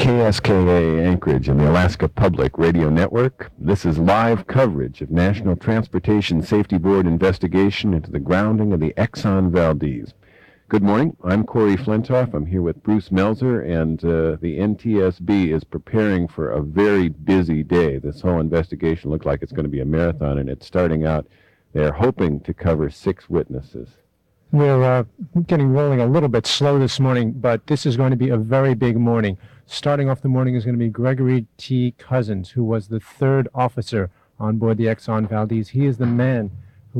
KSKA Anchorage and the Alaska Public Radio Network. This is live coverage of National Transportation Safety Board investigation into the grounding of the Exxon Valdez. Good morning. I'm Corey Flintoff. I'm here with Bruce Melzer, and the NTSB is preparing for a very busy day. This whole investigation looks like it's going to be a marathon, and it's starting out. They're hoping to cover 6 witnesses. We're getting rolling a little bit slow this morning, but this is going to be a very big morning. Starting off the morning is going to be Gregory T. Cousins, who was the 3rd officer on board the Exxon Valdez. He is the man who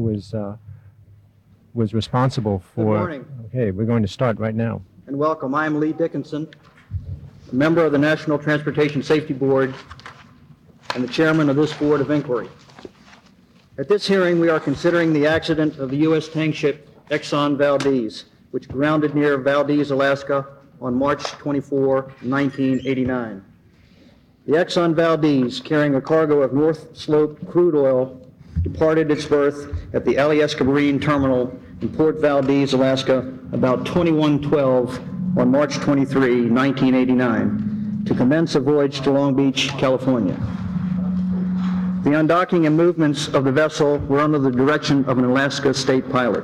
was responsible for... Good morning. Okay, we're going to start right now. And welcome. I am Lee Dickinson, a member of the National Transportation Safety Board and the chairman of this Board of Inquiry. At this hearing, we are considering the accident of the U.S. tank ship Exxon Valdez, which grounded near Valdez, Alaska on March 24, 1989. The Exxon Valdez, carrying a cargo of North Slope crude oil, departed its berth at the Alyeska Marine Terminal in Port Valdez, Alaska, about 21:12 on March 23, 1989, to commence a voyage to Long Beach, California. The undocking and movements of the vessel were under the direction of an Alaska state pilot.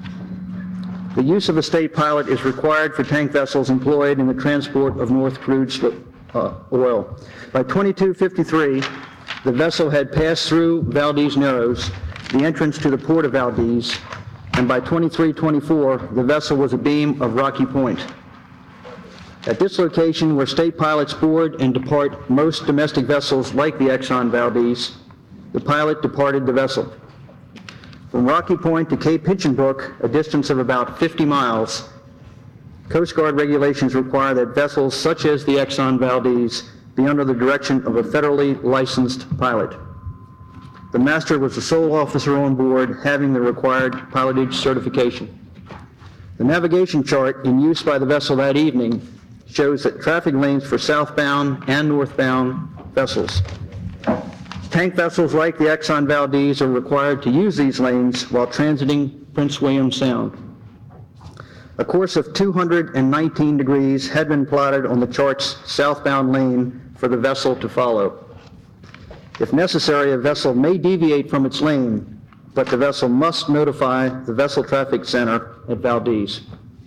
The use of a state pilot is required for tank vessels employed in the transport of North crude oil. By 22:53, the vessel had passed through Valdez Narrows, the entrance to the port of Valdez, and by 23:24, the vessel was abeam of Rocky Point. At this location, where state pilots board and depart most domestic vessels like the Exxon Valdez, the pilot departed the vessel. From Rocky Point to Cape Hinchinbrook, a distance of about 50 miles, Coast Guard regulations require that vessels such as the Exxon Valdez be under the direction of a federally licensed pilot. The master was the sole officer on board having the required pilotage certification. The navigation chart in use by the vessel that evening shows that traffic lanes for southbound and northbound vessels. Tank vessels like the Exxon Valdez are required to use these lanes while transiting Prince William Sound. A course of 219 degrees had been plotted on the chart's southbound lane for the vessel to follow. If necessary, a vessel may deviate from its lane, but the vessel must notify the Vessel Traffic Center at Valdez.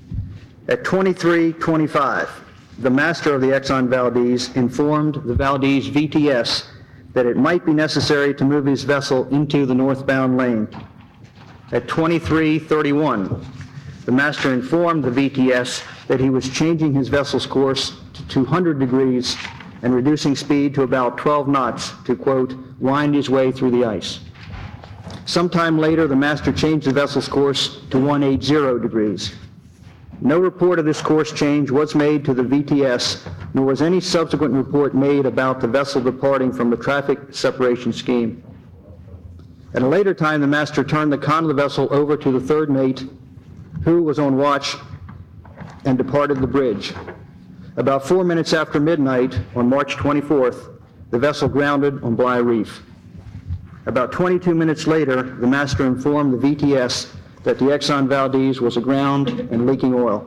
At 23:25, the master of the Exxon Valdez informed the Valdez VTS that it might be necessary to move his vessel into the northbound lane. At 23:31, the master informed the VTS that he was changing his vessel's course to 200 degrees and reducing speed to about 12 knots to, quote, wind his way through the ice. Sometime later, the master changed the vessel's course to 180 degrees. No report of this course change was made to the VTS, nor was any subsequent report made about the vessel departing from the traffic separation scheme. At a later time, the master turned the con of the vessel over to the 3rd mate, who was on watch and departed the bridge. About 4 minutes after midnight on March 24th, the vessel grounded on Bligh Reef. About 22 minutes later, the master informed the VTS that the Exxon Valdez was aground and leaking oil.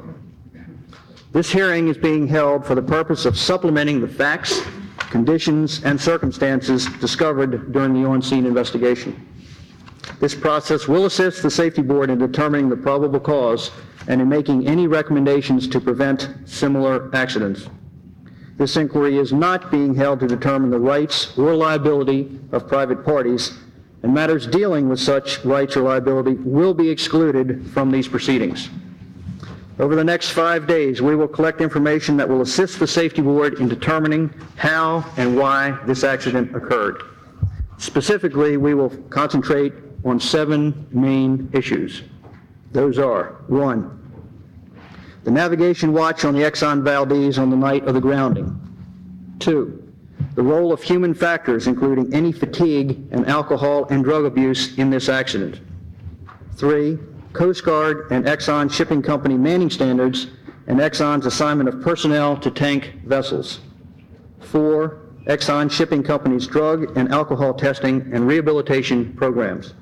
This hearing is being held for the purpose of supplementing the facts, conditions, and circumstances discovered during the on-scene investigation. This process will assist the Safety Board in determining the probable cause and in making any recommendations to prevent similar accidents. This inquiry is not being held to determine the rights or liability of private parties, and matters dealing with such rights or liability will be excluded from these proceedings. Over the next 5 days, we will collect information that will assist the Safety Board in determining how and why this accident occurred. Specifically, we will concentrate on 7 main issues. Those are: 1, the navigation watch on the Exxon Valdez on the night of the grounding; 2, the role of human factors, including any fatigue and alcohol and drug abuse in this accident; 3, Coast Guard and Exxon Shipping Company manning standards and Exxon's assignment of personnel to tank vessels; 4, Exxon Shipping Company's drug and alcohol testing and rehabilitation programs;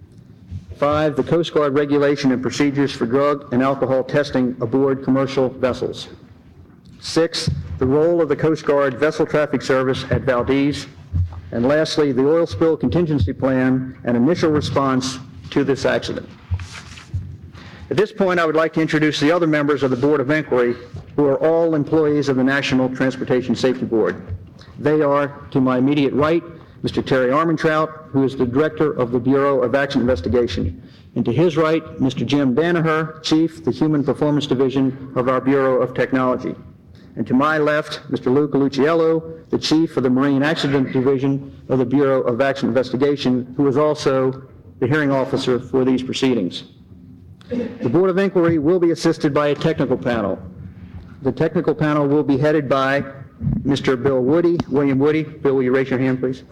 5, the Coast Guard regulation and procedures for drug and alcohol testing aboard commercial vessels; 6, the role of the Coast Guard Vessel Traffic Service at Valdez, and lastly, the oil spill contingency plan and initial response to this accident. At this point, I would like to introduce the other members of the Board of Inquiry, who are all employees of the National Transportation Safety Board. They are, to my immediate right, Mr. Terry Armentrout, who is the Director of the Bureau of Accident Investigation, and to his right, Mr. Jim Danaher, Chief, the Human Performance Division of our Bureau of Technology. And to my left, Mr. Luca Luciello, the Chief of the Marine Accident Division of the Bureau of Accident Investigation, who is also the hearing officer for these proceedings. The Board of Inquiry will be assisted by a technical panel. The technical panel will be headed by Mr. Bill Woody, William Woody. Bill, will you raise your hand, please?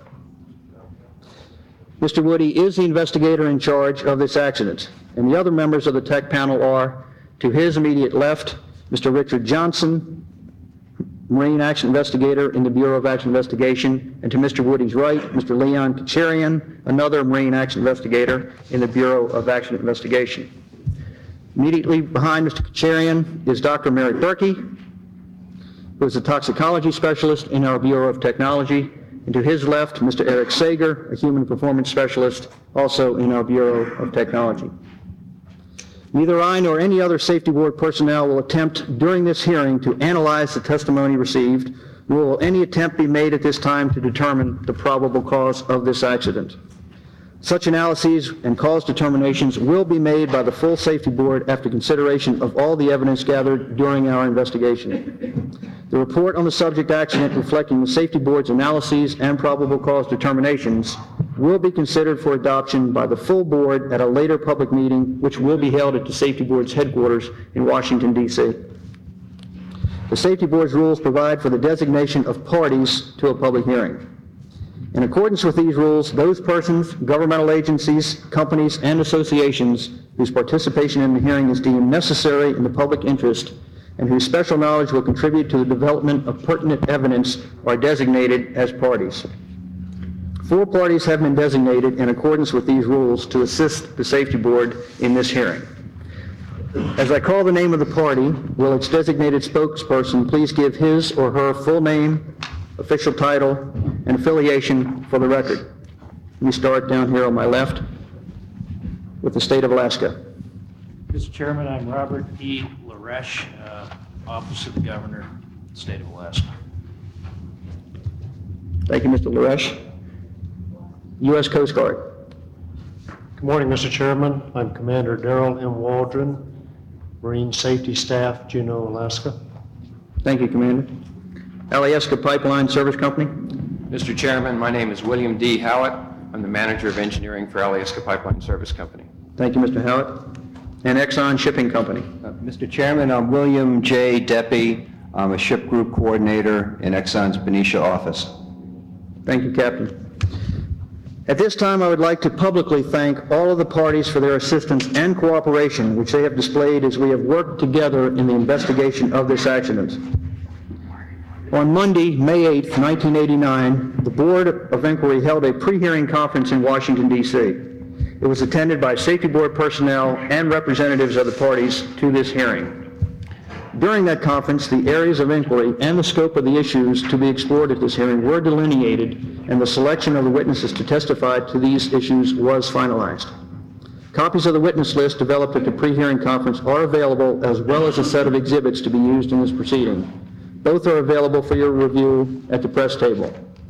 Mr. Woody is the investigator in charge of this accident, and the other members of the tech panel are, to his immediate left, Mr. Richard Johnson, Marine Action Investigator in the Bureau of Action Investigation, and to Mr. Woody's right, Mr. Leon Kacharian, another Marine Action Investigator in the Bureau of Action Investigation. Immediately behind Mr. Kacharian is Dr. Mary Berkey, who is a toxicology specialist in our Bureau of Technology, and to his left, Mr. Eric Sager, a human performance specialist, also in our Bureau of Technology. Neither I nor any other Safety Board personnel will attempt during this hearing to analyze the testimony received, nor will any attempt be made at this time to determine the probable cause of this accident. Such analyses and cause determinations will be made by the full Safety Board after consideration of all the evidence gathered during our investigation. The report on the subject accident reflecting the Safety Board's analyses and probable cause determinations will be considered for adoption by the full Board at a later public meeting, which will be held at the Safety Board's headquarters in Washington, D.C. The Safety Board's rules provide for the designation of parties to a public hearing. In accordance with these rules, those persons, governmental agencies, companies, and associations whose participation in the hearing is deemed necessary in the public interest and whose special knowledge will contribute to the development of pertinent evidence are designated as parties. 4 parties have been designated in accordance with these rules to assist the Safety Board in this hearing. As I call the name of the party, will its designated spokesperson please give his or her full name, official title, and affiliation for the record. Let me start down here on my left with the state of Alaska. Mr. Chairman, I'm Robert E. Laresh, Office of the Governor, State of Alaska. Thank you, Mr. Laresh. U.S. Coast Guard. Good morning, Mr. Chairman. I'm Commander Darrell M. Waldron, Marine Safety Staff, Juneau, Alaska. Thank you, Commander. Alyeska Pipeline Service Company. Mr. Chairman, my name is William D. Howett. I'm the Manager of Engineering for Alyeska Pipeline Service Company. Thank you, Mr. Howett. And Exxon Shipping Company. Mr. Chairman, I'm William J. Deppy. I'm a ship group coordinator in Exxon's Benicia office. Thank you, Captain. At this time, I would like to publicly thank all of the parties for their assistance and cooperation, which they have displayed as we have worked together in the investigation of this accident. On Monday, May 8, 1989, the Board of Inquiry held a pre-hearing conference in Washington, D.C. It was attended by Safety Board personnel and representatives of the parties to this hearing. During that conference, the areas of inquiry and the scope of the issues to be explored at this hearing were delineated, and the selection of the witnesses to testify to these issues was finalized. Copies of the witness list developed at the pre-hearing conference are available, as well as a set of exhibits to be used in this proceeding. Both are available for your review at the press table.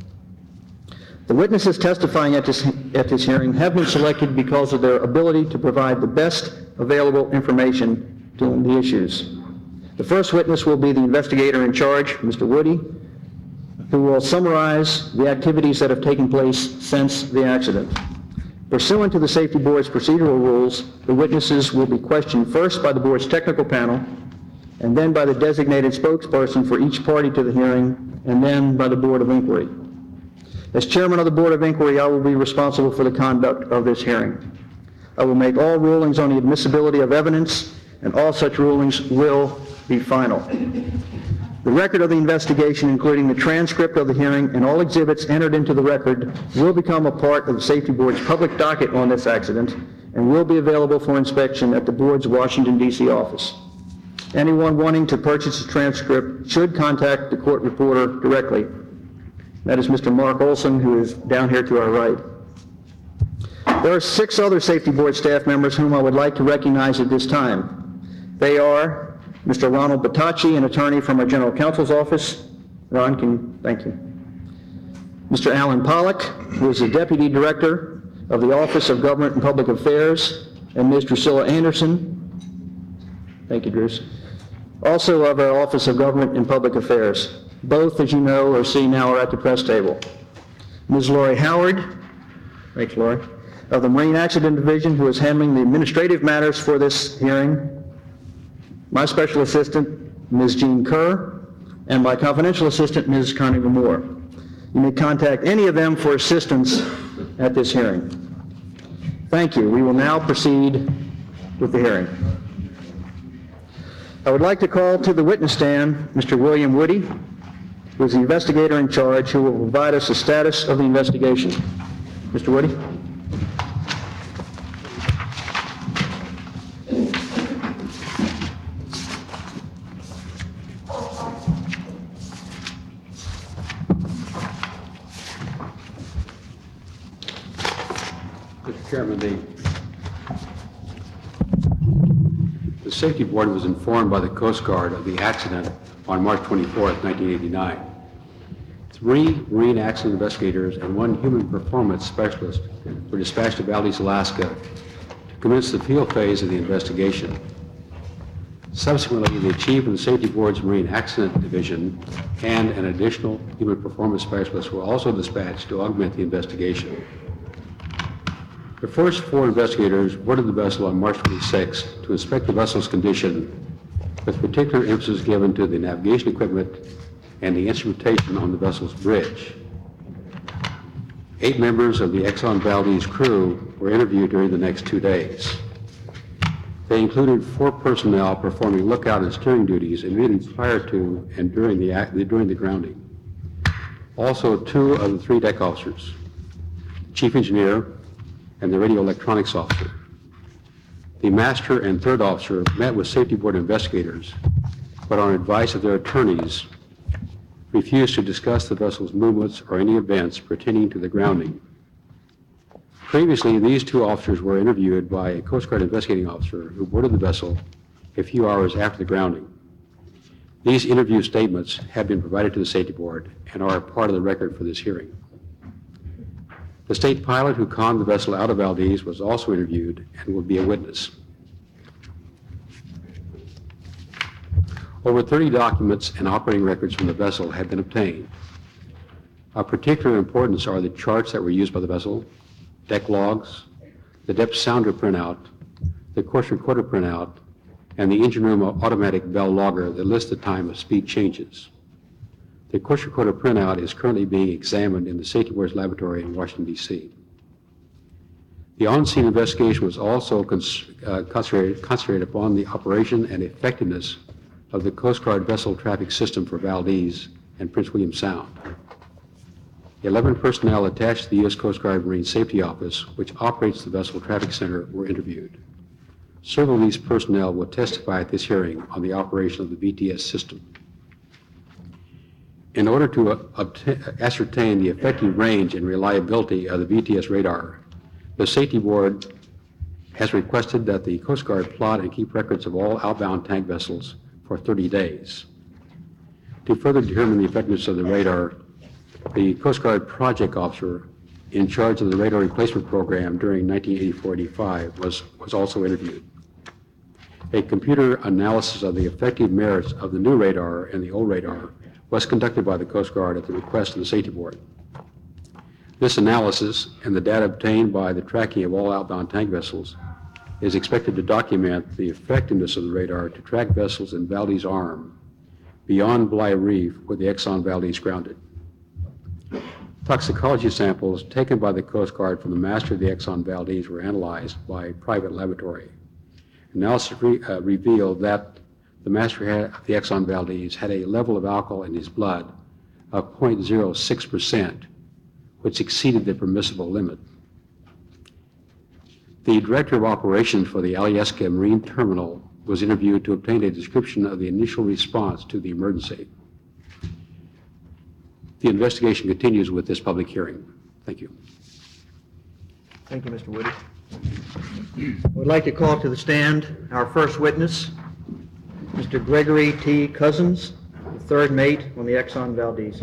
The witnesses testifying at this hearing have been selected because of their ability to provide the best available information on the issues. The first witness will be the investigator in charge, Mr. Woody, who will summarize the activities that have taken place since the accident. Pursuant to the Safety Board's procedural rules, the witnesses will be questioned first by the Board's technical panel, and then by the designated spokesperson for each party to the hearing, and then by the Board of Inquiry. As Chairman of the Board of Inquiry, I will be responsible for the conduct of this hearing. I will make all rulings on the admissibility of evidence, and all such rulings will be final. The record of the investigation, including the transcript of the hearing and all exhibits entered into the record, will become a part of the Safety Board's public docket on this accident and will be available for inspection at the Board's Washington, D.C. office. Anyone wanting to purchase a transcript should contact the court reporter directly. That is Mr. Mark Olson, who is down here to our right. There are 6 other Safety Board staff members whom I would like to recognize at this time. They are Mr. Ronald Batacci, an attorney from our General Counsel's office. Ron, thank you. Mr. Alan Pollack, who is the Deputy Director of the Office of Government and Public Affairs, and Ms. Drusilla Anderson. Thank you, Bruce. Also of our Office of Government and Public Affairs. Both, as you know or see now, are at the press table. Ms. Lori Howard, thanks, Lori, of the Marine Accident Division, who is handling the administrative matters for this hearing. My special assistant, Ms. Jean Kerr, and my confidential assistant, Ms. Connie Moore. You may contact any of them for assistance at this hearing. Thank you. We will now proceed with the hearing. I would like to call to the witness stand Mr. William Woody, who is the investigator in charge, who will provide us the status of the investigation. Mr. Woody? Mr. Chairman, the Safety Board was informed by the Coast Guard of the accident on March 24th, 1989. 3 marine accident investigators and 1 human performance specialist were dispatched to Valdez, Alaska to commence the field phase of the investigation. Subsequently, the Chief of the Safety Board's Marine Accident Division and an additional human performance specialist were also dispatched to augment the investigation. The first 4 investigators boarded the vessel on March 26 to inspect the vessel's condition, with particular emphasis given to the navigation equipment and the instrumentation on the vessel's bridge. 8 members of the Exxon Valdez crew were interviewed during the next 2 days. They included 4 personnel performing lookout and steering duties immediately prior to and during the grounding. Also, 2 of the 3 deck officers, chief engineer, and the radio electronics officer. The master and 3rd officer met with Safety Board investigators, but on advice of their attorneys, refused to discuss the vessel's movements or any events pertaining to the grounding. Previously, these 2 officers were interviewed by a Coast Guard investigating officer who boarded the vessel a few hours after the grounding. These interview statements have been provided to the Safety Board and are part of the record for this hearing. The state pilot who conned the vessel out of Valdez was also interviewed and will be a witness. Over 30 documents and operating records from the vessel have been obtained. Of particular importance are the charts that were used by the vessel, deck logs, the depth sounder printout, the course recorder printout, and the engine room automatic bell logger that lists the time of speed changes. The course recorder printout is currently being examined in the Safety Board's laboratory in Washington, D.C. The on-scene investigation was also concentrated upon the operation and effectiveness of the Coast Guard vessel traffic system for Valdez and Prince William Sound. 11 personnel attached to the U.S. Coast Guard Marine Safety Office, which operates the vessel traffic center, were interviewed. Several of these personnel will testify at this hearing on the operation of the VTS system. In order to ascertain the effective range and reliability of the VTS radar, the Safety Board has requested that the Coast Guard plot and keep records of all outbound tank vessels for 30 days. To further determine the effectiveness of the radar, the Coast Guard project officer in charge of the radar replacement program during 1984-85 was also interviewed. A computer analysis of the effective merits of the new radar and the old radar was conducted by the Coast Guard at the request of the Safety Board. This analysis and the data obtained by the tracking of all outbound tank vessels is expected to document the effectiveness of the radar to track vessels in Valdez Arm beyond Bligh Reef where the Exxon Valdez grounded. Toxicology samples taken by the Coast Guard from the master of the Exxon Valdez were analyzed by a private laboratory. Analysis revealed that the master of the Exxon Valdez had a level of alcohol in his blood of 0.06%, which exceeded the permissible limit. The Director of Operations for the Alyeska Marine Terminal was interviewed to obtain a description of the initial response to the emergency. The investigation continues with this public hearing. Thank you. Thank you, Mr. Woody. I would like to call to the stand our first witness, Mr. Gregory T. Cousins, the third mate on the Exxon Valdez.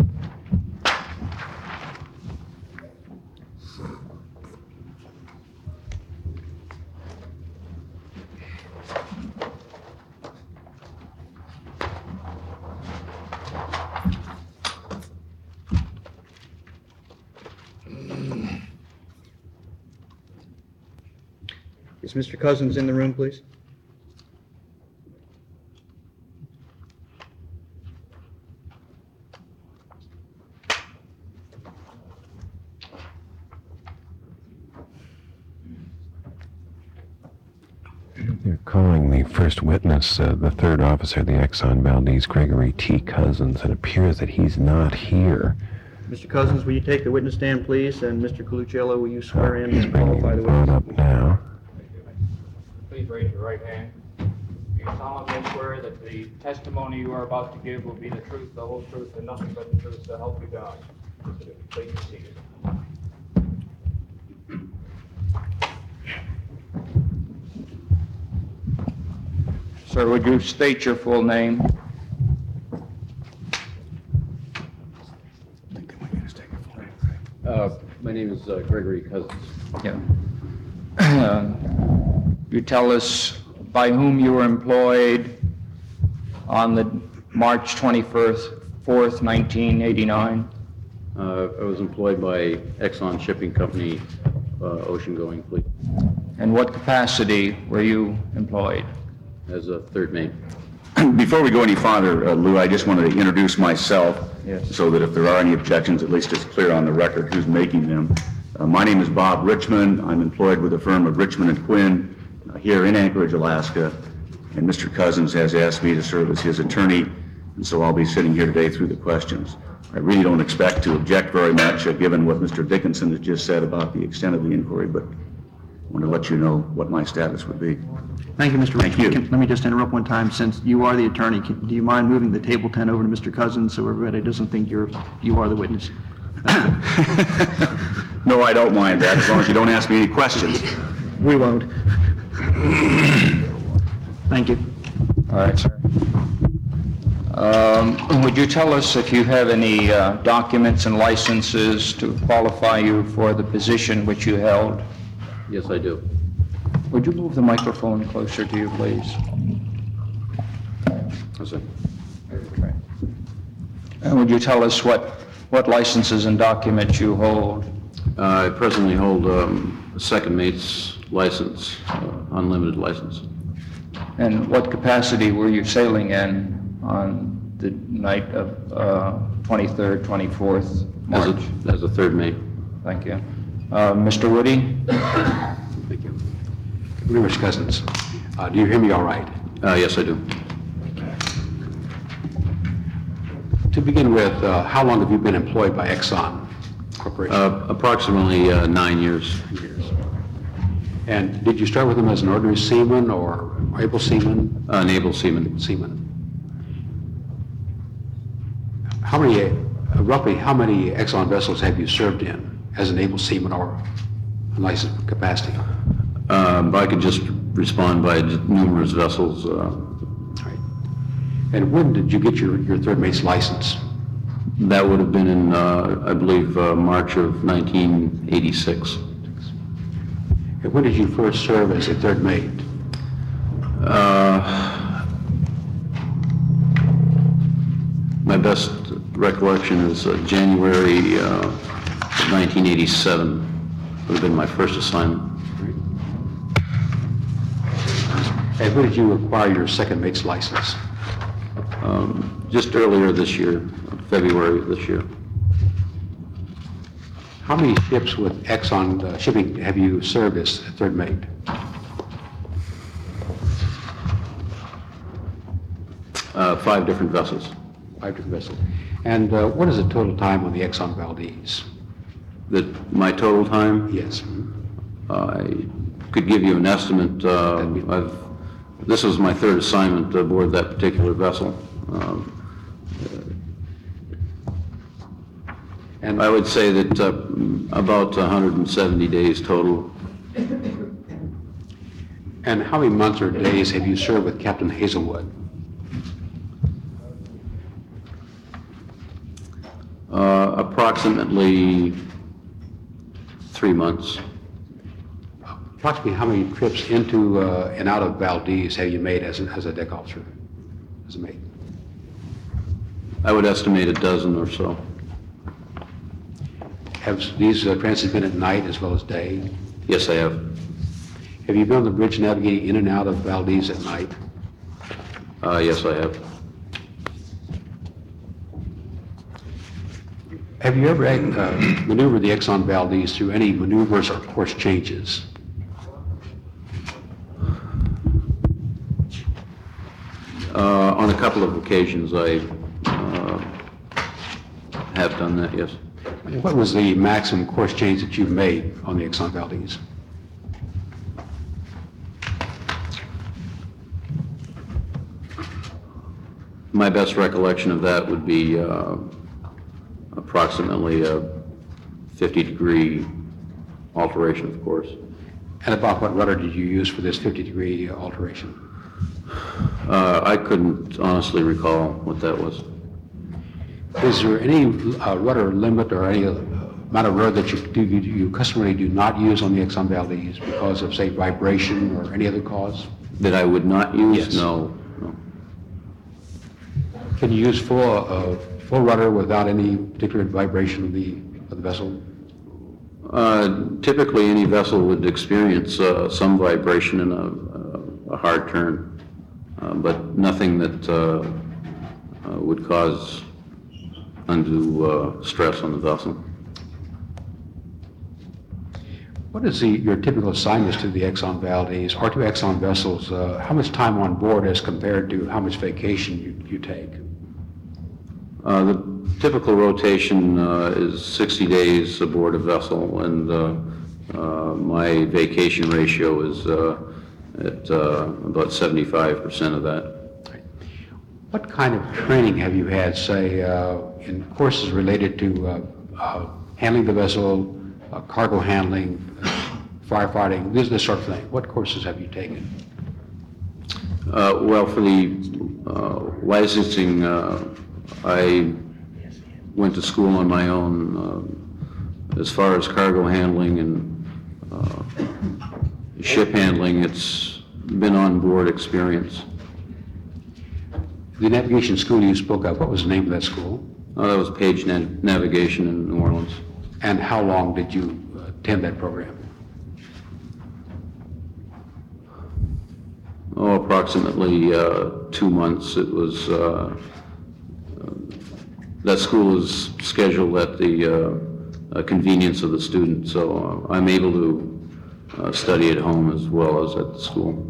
Is Mr. Cousins in the room, please? They're calling the first witness, the third officer of the Exxon Valdez, Gregory T. Cousins. It appears that he's not here. Mr. Cousins, will you take the witness stand, please? And Mr. Colucciello, will you swear in He's and bringing qualify the the phone witness? up now. Please raise your right hand. Do you solemnly swear that the testimony you are about to give will be the truth, the whole truth, and nothing but the truth, so help you God? Please be seated. Sir, would you state your full name? My name is Gregory Cousins. Yeah. You tell us by whom you were employed on the March 24th, 1989? I was employed by Exxon Shipping Company, ocean-going fleet, In what capacity were you employed? as a third mate. Before we go any farther, Lou, I just wanted to introduce myself Yes. so that if there are any objections, at least it's clear on the record who's making them. My name is Bob Richmond. I'm employed with the firm of Richmond & Quinn here in Anchorage, Alaska, and Mr. Cousins has asked me to serve as his attorney, and so I'll be sitting here today through the questions. I really don't expect to object very much, given what Mr. Dickinson has just said about the extent of the inquiry, but I want to let you know what my status would be. Thank you, Mr. Thank you. Richmond. Let me just interrupt one time. Since you are the attorney, do you mind moving the table 10 over to Mr. Cousins so everybody doesn't think you are the witness? No, I don't mind that, as long as you don't ask me any questions. We won't. Thank you. All right, sir. Would you tell us if you have any documents and licenses to qualify you for the position which you held? Yes, I do. Would you move the microphone closer to you, please? How's that? Okay. And would you tell us what licenses and documents you hold? I presently hold a second mate's license, unlimited license. And what capacity were you sailing in on the night of 23rd, 24th March? As a third mate. Thank you. Mr. Woody? Thank you. Good morning, Mr. Cousins. Do you hear me all right? Yes, I do. To begin with, how long have you been employed by Exxon Corporation? Approximately 9 years. And did you start with them as an ordinary seaman or able seaman? Naval seaman. Roughly how many Exxon vessels have you served in as an able seaman or licensed capacity? I could just respond by numerous vessels. Right. And when did you get your third mate's license? That would have been in, I believe, March of 1986. And when did you first serve as a third mate? My best recollection is January 1987 would have been my first assignment. And when did you acquire your second mate's license? Just earlier this year, February of this year. How many ships with Exxon Shipping have you served as a third mate? Five different vessels. 5 different vessels. And what is the total time on the Exxon Valdez? My total time? Yes. I could give you an estimate. I've This was my third assignment aboard that particular vessel. And I would say that about 170 days total. And how many months or days have you served with Captain Hazelwood? Approximately 3 months. Approximately how many trips into and out of Valdez have you made as a deck officer, as a mate? I would estimate a dozen or so. Have these transits been at night as well as day? Yes, I have. Have you been on the bridge navigating in and out of Valdez at night? Yes, I have. Have you ever maneuvered the Exxon Valdez through any maneuvers or course changes? On a couple of occasions, I have done that, yes. What was the maximum course change that you've made on the Exxon Valdez? My best recollection of that would be approximately a 50-degree alteration, of course. And about what rudder did you use for this 50-degree alteration? I couldn't honestly recall what that was. Is there any rudder limit or any amount of rudder that you customarily do not use on the Exxon Valdez because of, say, vibration or any other cause? That I would not use? Yes. No. Can you use full rudder without any particular vibration of the vessel? Typically, any vessel would experience some vibration in a hard turn, but nothing that would cause undue stress on the vessel. What is your typical assignments to the Exxon Valdez or to Exxon vessels? How much time on board as compared to how much vacation you take? The typical rotation is 60 days aboard a vessel, and my vacation ratio is at about 75% of that. What kind of training have you had, say, in courses related to handling the vessel, cargo handling, firefighting, this sort of thing? What courses have you taken? Well, for the licensing, I went to school on my own. As far as cargo handling and ship handling, it's been on-board experience. The navigation school you spoke of, what was the name of that school? That was Page Navigation in New Orleans. And how long did you attend that program? Oh, approximately 2 months. It was, that school is scheduled at the convenience of the student, so I'm able to study at home as well as at the school.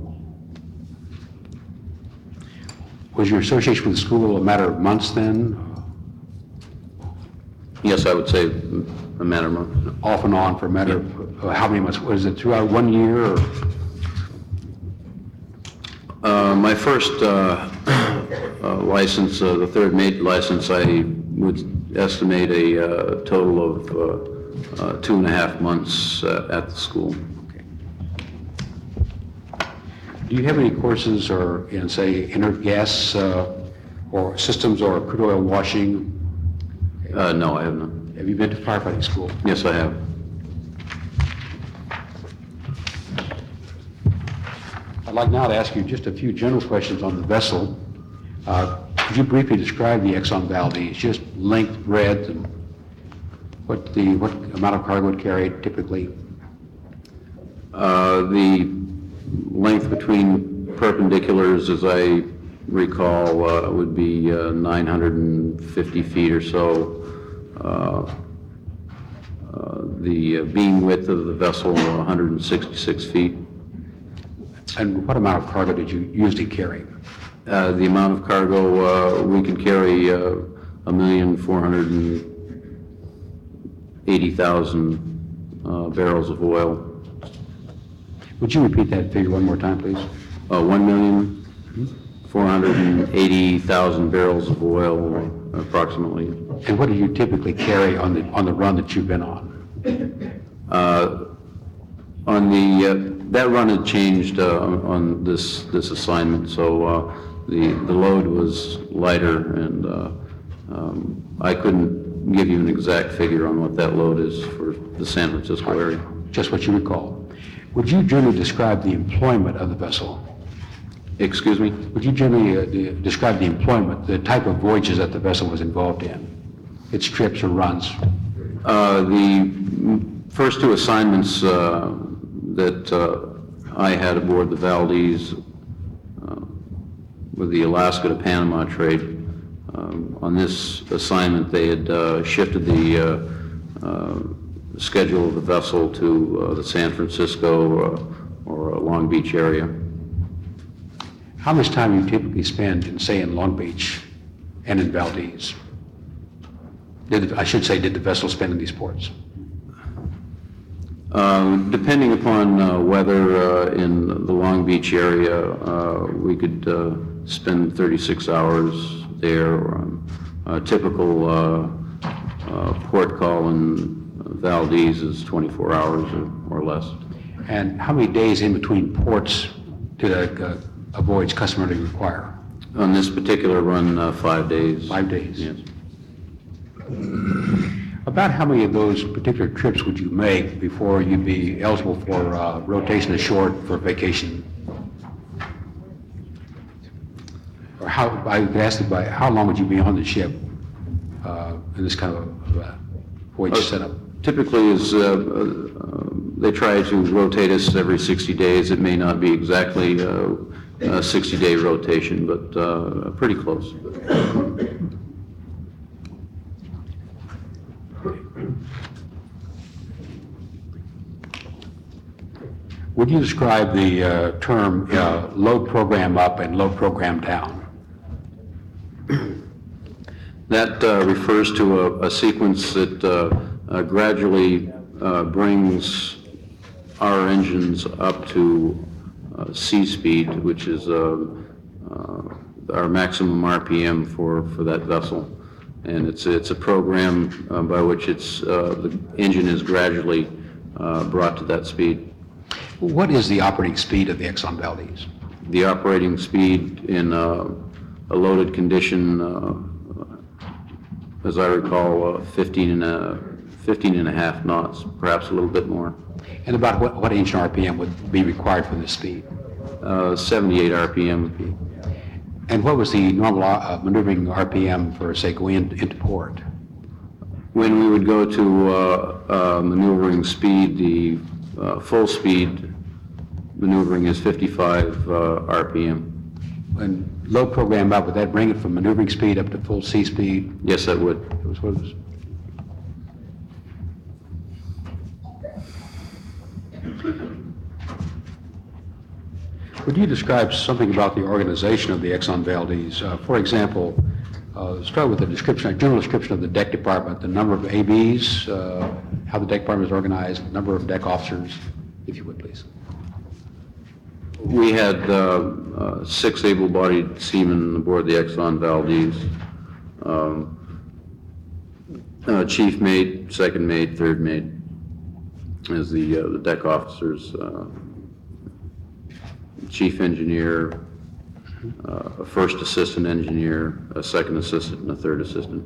Was your association with the school a matter of months then? Yes, I would say a matter of months. Off and on for a matter of how many months? Was it throughout 1 year? Or? My first license, the third mate license, I would estimate a total of 2.5 months at the school. Do you have any courses or, say, inert gas or systems or crude oil washing? No, I have not. Have you been to firefighting school? Yes, I have. I'd like now to ask you just a few general questions on the vessel. Could you briefly describe the Exxon Valdez, just length, breadth, and what amount of cargo it carried typically? The length between perpendiculars, as I recall, would be 950 feet or so. The beam width of the vessel, 166 feet. And what amount of cargo did you usually carry? The amount of cargo, we can carry 1,480,000 barrels of oil. Would you repeat that figure one more time, please? 1,480,000 barrels of oil, approximately. And what do you typically carry on the run that you've been on? That run had changed on this assignment, so the load was lighter, and I couldn't give you an exact figure on what that load is for the San Francisco area. Just what you recall. Would you generally describe the employment of the vessel? Excuse me? Would you generally describe the employment, the type of voyages that the vessel was involved in, its trips or runs? The first two assignments that I had aboard the Valdez with the Alaska to Panama trade, on this assignment they had shifted the schedule of the vessel to the San Francisco or Long Beach area. How much time do you typically spend in, say, in Long Beach and in Valdez? Did the vessel spend in these ports? Depending upon weather in the Long Beach area, we could spend 36 hours there. A typical port call in Valdez is 24 hours or less. And how many days in between ports did a voyage customarily require? On this particular run, 5 days. 5 days? Yes. About how many of those particular trips would you make before you'd be eligible for rotation ashore for vacation? Or I could ask you by how long would you be on the ship in this kind of voyage setup? Typically, they try to rotate us every 60 days. It may not be exactly a 60-day rotation, but pretty close. Would you describe the term load program up and load program down? That refers to a sequence that gradually brings our engines up to C speed, which is our maximum RPM for that vessel. And it's a program by which the engine is gradually brought to that speed. What is the operating speed of the Exxon Valdez? The operating speed in a loaded condition, as I recall, 15 and a half knots, perhaps a little bit more. And about what engine RPM would be required for this speed? 78 RPM. And what was the normal maneuvering RPM for, say, going into port? When we would go to maneuvering speed, the full speed maneuvering is 55 RPM. And load program up, would that bring it from maneuvering speed up to full C speed? Yes, that would. It was what it was. Would you describe something about the organization of the Exxon Valdez? For example, start with a general description of the deck department, the number of ABs, how the deck department is organized, the number of deck officers, if you would, please. We had 6 able-bodied seamen aboard the Exxon Valdez. Chief mate, second mate, third mate as the deck officers. Chief engineer, a first assistant engineer, a second assistant, and a third assistant.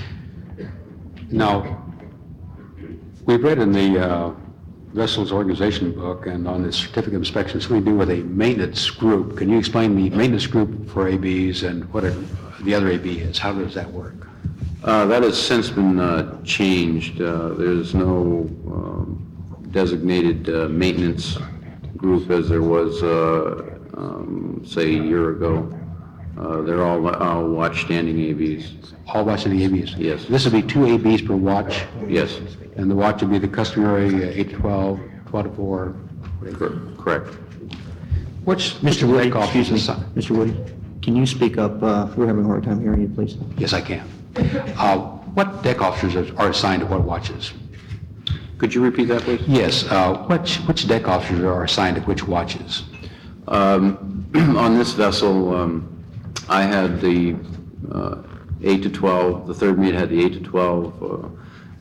Now, we've read in the vessel's organization book and on the certificate of inspection something to do with a maintenance group. Can you explain the maintenance group for ABs and what the other AB is? How does that work? That has since been changed. There's no designated maintenance group as there was, say, a year ago. They're all watch standing ABs. All watch standing ABs? Yes. This would be 2 ABs per watch? Yes. And the watch would be the customary 8 to 12, 12 to 4? Correct. Mr. Woody, excuse me, Mr. Woody, can you speak up? We're having a hard time hearing you, please. Yes, I can. What deck officers are assigned to what watches? Could you repeat that, please? Yes. Which deck officers are assigned to which watches? On this vessel, I had the 8 to 12, the third mate had the 8 to 12,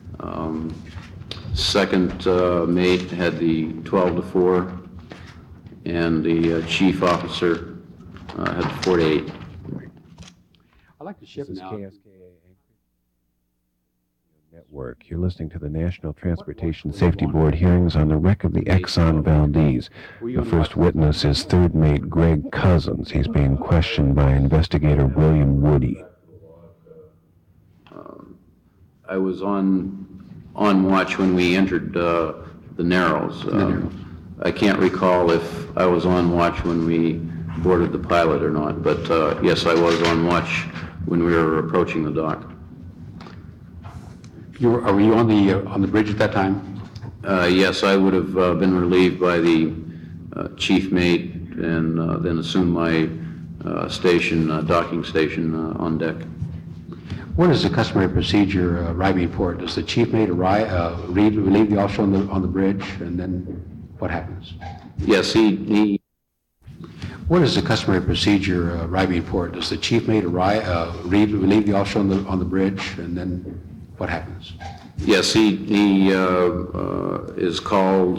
second mate had the 12 to 4, and the chief officer had the 4 to 8. I'd like to shift This is now. KSKA Network. You're listening to the National Transportation Safety Board hearings on the wreck of the Exxon Valdez. The first witness is third mate Greg Cousins. He's being questioned by investigator William Woody. I was on watch when we entered the Narrows. I can't recall if I was on watch when we boarded the pilot or not, but yes, I was on watch when we were approaching the dock. Were you on the bridge at that time? Yes, I would have been relieved by the chief mate and then assumed my docking station on deck. What is the customary procedure arriving at port? Does the chief mate relieve the officer on the bridge, and then what happens? Yes, he What is the customary procedure arriving at port? Does the chief mate relieve the officer on the bridge, and then what happens? Yes, he is called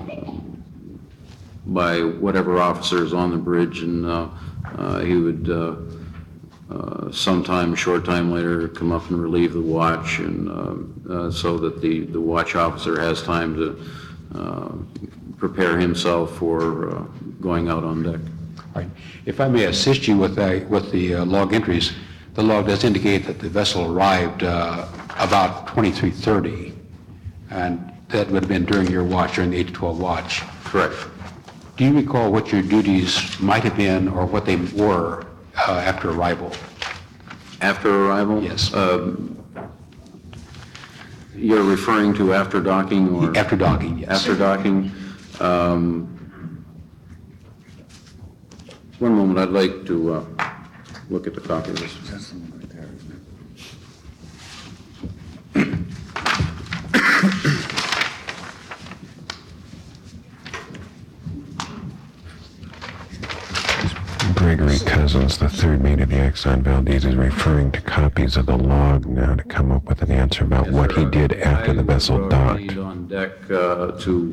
by whatever officer is on the bridge, and he would sometime, short time later, come up and relieve the watch, and so that the watch officer has time to prepare himself for going out on deck. All right. If I may assist you with the log entries, the log does indicate that the vessel arrived about 23:30, and that would have been during your watch, during the 8 to 12 watch. Correct. Do you recall what your duties might have been or what they were after arrival? After arrival? Yes. You're referring to after docking or? After docking, yes. After docking. One moment, I'd like to look at the copy of this. That's the one right there, isn't it? Gregory Cousins, the third mate of the Exxon Valdez, is referring to copies of the log now to come up with an answer about what he did after the vessel docked. I remained on deck to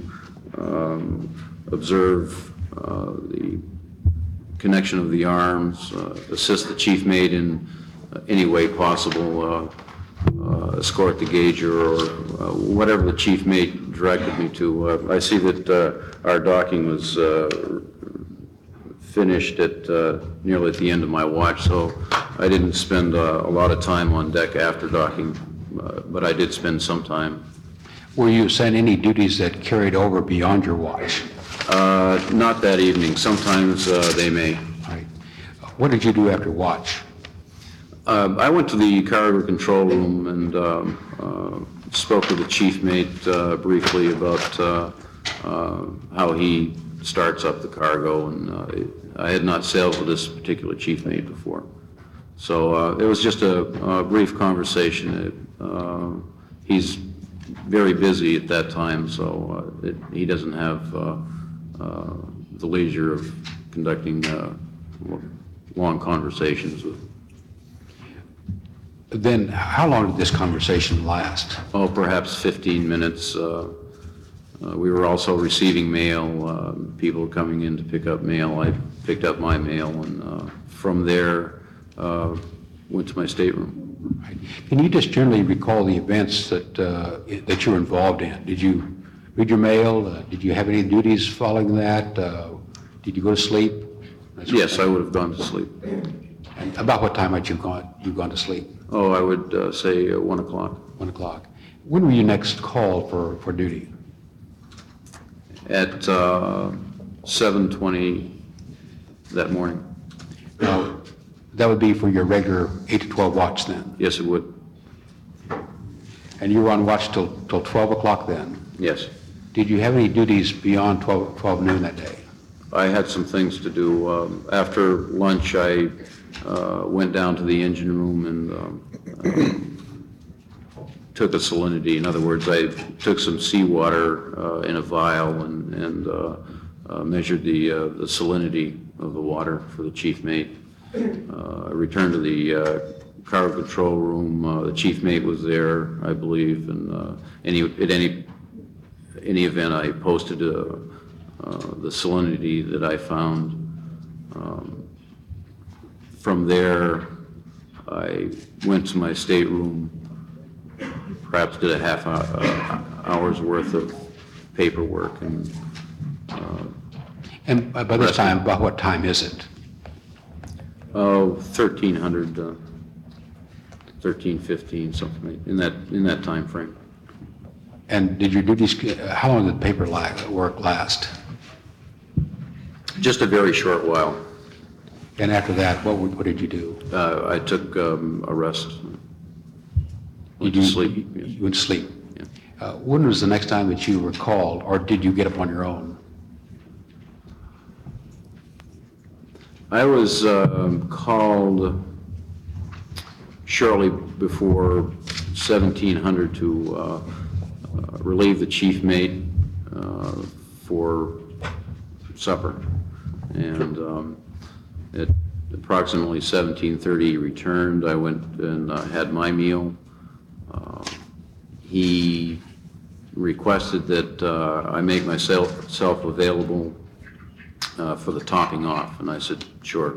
observe the connection of the arms, assist the chief mate in any way possible, escort the gauger, or whatever the chief mate directed me to. I see that our docking was finished at nearly at the end of my watch, so I didn't spend a lot of time on deck after docking, but I did spend some time. Were you assigned any duties that carried over beyond your watch? Not that evening. Sometimes they may. All right. What did you do after watch? I went to the cargo control room and spoke with the chief mate briefly about how he starts up the cargo, and I had not sailed with this particular chief mate before. So it was just a brief conversation. He's very busy at that time, so he doesn't have the leisure of conducting long conversations with. Then how long did this conversation last? Oh, perhaps 15 minutes. We were also receiving mail, people coming in to pick up mail. I picked up my mail, and from there went to my stateroom. Right. Can you just generally recall the events that you were involved in? Did you read your mail? Did you have any duties following that? Did you go to sleep? Yes, I would have gone to sleep. And about what time had you gone to sleep? Oh, I would say 1 o'clock. 1 o'clock. When were you next called for duty? At 7:20 that morning. Now, that would be for your regular 8 to 12 watch then? Yes, it would. And you were on watch till 12 o'clock then? Yes. Did you have any duties beyond 12 noon that day? I had some things to do. After lunch, I went down to the engine room and took a salinity. In other words, I took some seawater in a vial and measured the salinity of the water for the chief mate. I returned to the cargo control room. The chief mate was there, I believe, and at any event, I posted the salinity that I found. From there, I went to my stateroom, perhaps did a half hour's worth of paperwork, and by this time, about what time is it? 1300, 13:15, something like in that time frame. And did your duties? How long did paper work last? Just a very short while. And after that, what did you do? I took a rest. Went to sleep. You went to sleep. Yeah. When was the next time that you were called, or did you get up on your own? I was called shortly before 1700 to relieve the chief mate for supper, and at approximately 17:30 he returned. I went and had my meal. He requested that I make myself available for the topping off, and I said, sure.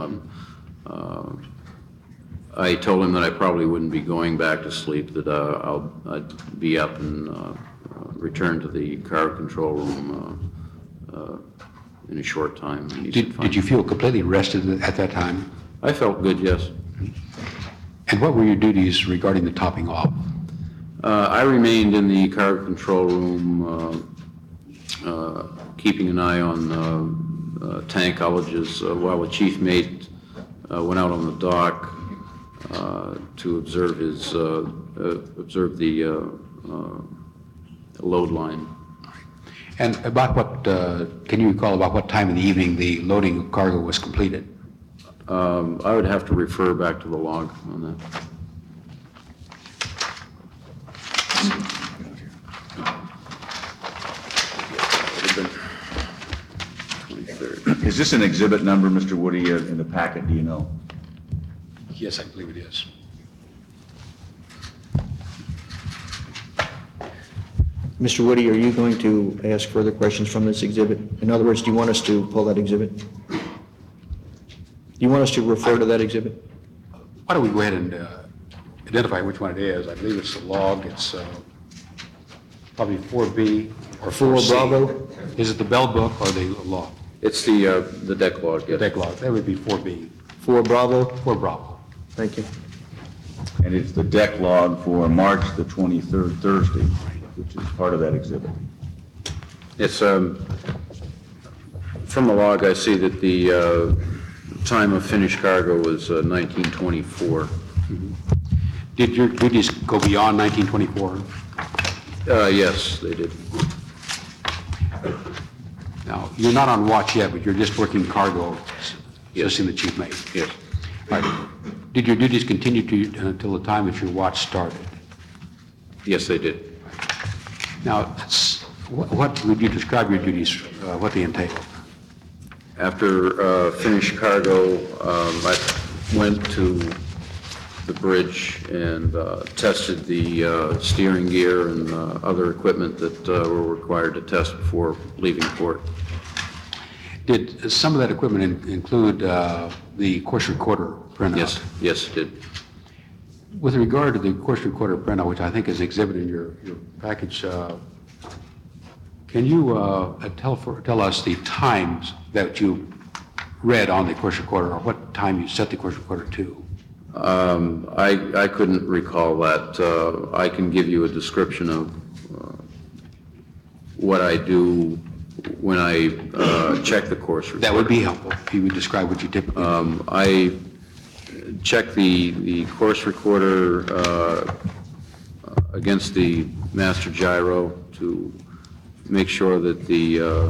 I told him that I probably wouldn't be going back to sleep, that I'd be up and return to the cargo control room in a short time. Did you feel completely rested at that time? I felt good, yes. And what were your duties regarding the topping off? I remained in the cargo control room, keeping an eye on tank ullages while the chief mate went out on the dock to observe the load line. And about what, can you recall about what time in the evening the loading of cargo was completed? I would have to refer back to the log on that. Is this an exhibit number, Mr. Woody, in the packet, do you know? Yes, I believe it is. Mr. Woody, are you going to ask further questions from this exhibit? In other words, do you want us to pull that exhibit? Do you want us to refer to that exhibit? Why don't we go ahead and identify which one it is? I believe it's the log. It's probably 4B or 4C. Bravo? Is it the bell book or the log? It's the deck log, yes. The deck log. That would be 4B. 4 Bravo? 4 Bravo. Thank you. And it's the deck log for March the 23rd, Thursday, which is part of that exhibit. It's, from the log, I see that the time of finished cargo was 1924. Mm-hmm. Did your duties go beyond 1924? Yes, they did. Now, you're not on watch yet, but you're just working cargo, assisting the chief mate. Yes. All right. Did your duties continue until the time that your watch started? Yes, they did. Now, what would you describe your duties, what they entail? After finished cargo, I went to the bridge and tested the steering gear and other equipment that were required to test before leaving port. Did some of that equipment include the course recorder printout? Yes, it did. With regard to the course recorder printout, which I think is exhibited in your package, can you tell us the times that you read on the course recorder, or what time you set the course recorder to? I couldn't recall that. I can give you a description of what I do when I check the course recorder. That would be helpful if you would describe what you typically do. I check the course recorder against the master gyro to make sure that the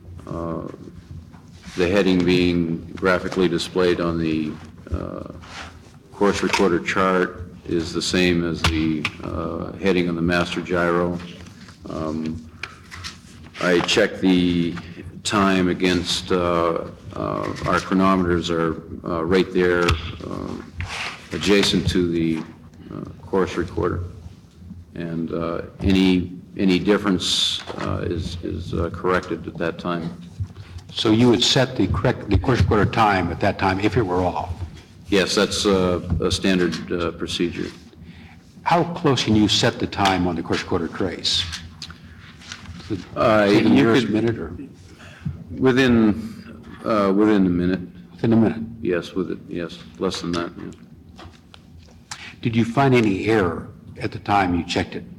heading being graphically displayed on the course recorder chart is the same as the heading on the master gyro. I check the time against our chronometers are right there adjacent to the course recorder. And any difference is corrected at that time. So you would set the course recorder time at that time if it were off? Yes, that's a standard procedure. How close can you set the time on the course recorder trace? You could, minute or? Within a minute. Within a minute? Yes, yes, less than that. Yeah. Did you find any error at the time you checked it?